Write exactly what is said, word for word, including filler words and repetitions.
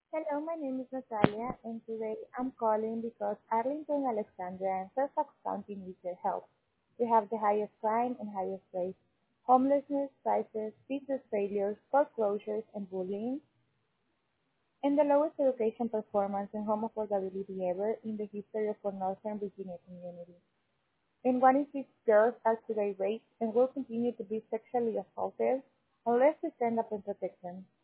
Hello, my name is Natalia, and today I'm calling because Arlington, Alexandria, and Fairfax County needs your help. We have the highest crime and highest rates, homelessness, crisis, business failures, foreclosures, and bullying, and the lowest education performance and home affordability ever in the history of our Northern Virginia community. And one in six girls are today raped and will continue to be sexually assaulted unless we stand up and protect them.